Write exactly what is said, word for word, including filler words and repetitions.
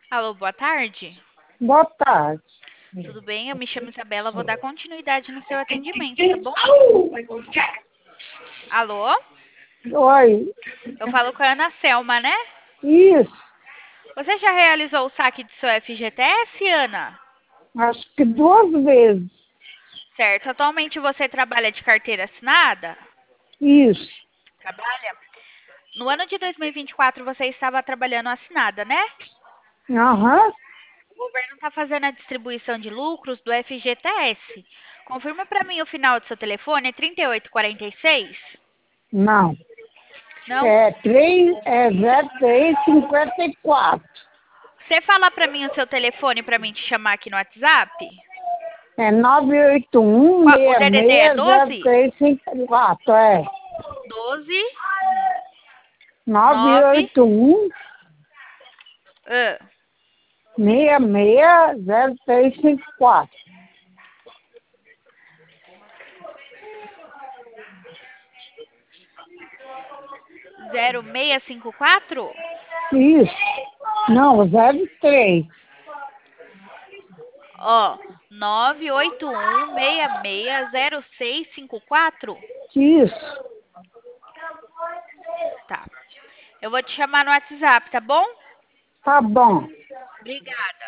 Alô, boa tarde. Boa tarde. Tudo bem? Eu me chamo Isabela, vou dar continuidade no seu atendimento, tá bom? Alô? Oi. Eu falo com a Ana Selma, né? Isso, Você já realizou o saque do seu F G T S, Ana? acho que duas vezes. Certo. Atualmente você trabalha de carteira assinada? Isso. Trabalha? No ano de dois mil e vinte e quatro você estava trabalhando assinada, né? Aham. O governo está fazendo a distribuição de lucros do F G T S. Confirma para mim o final do seu telefone, é trinta e oito quarenta e seis? Não. Não? É três, é zero três cinquenta e quatro. Você fala para mim o seu telefone para mim te chamar aqui no WhatsApp? É nove oito um Qual- O seis D D D é seis zero doze? três cinco quatro. É. doze, nove nove, oito um ah, seis seis zero três cinco quatro. zero seis cinco quatro? Isso. Não, zero três. Ó, nove oito um seis seis zero seis cinco quatro? Isso. Tá. Eu vou te chamar no WhatsApp, tá bom? Tá bom. Obrigada.